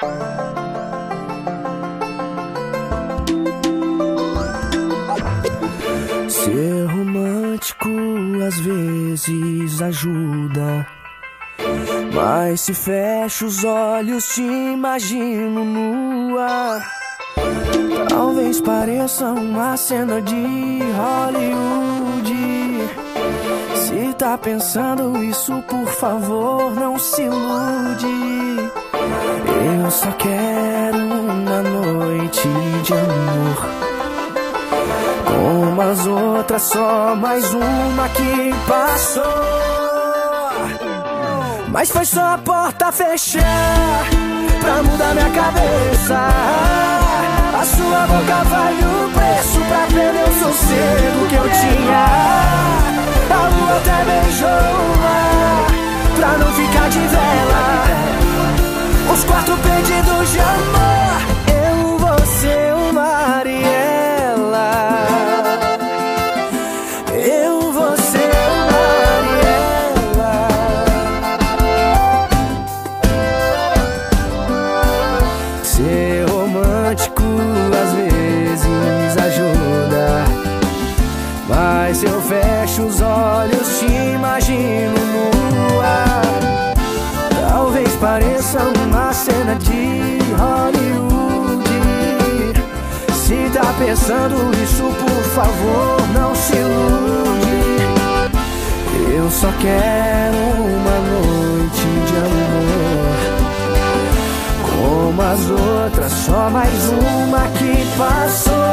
Ser romântico às vezes ajuda, mas se fecho os olhos te imagino nua. Talvez pareça uma cena de Hollywood. Se tá pensando isso, por favor, não se ilude. Eu só quero uma noite de amor, como as outras, só mais uma que passou. Mas foi só a porta fechar pra mudar minha cabeça. A sua boca vale o preço pra perder o sossego que eu tinha. A lua até beijou o mar pra não ficar de vela. Os 4 pedidos de amor, eu, você, o mar e ela. Eu, você, o mar e ela. Ser romântico às vezes ajuda, mas se eu fecho os olhos te imagino nua. Talvez pareça uma cena de Hollywood. Se tá pensando isso, por favor, não se ilude. Eu só quero uma noite de amor, como as outras, só mais uma que passou.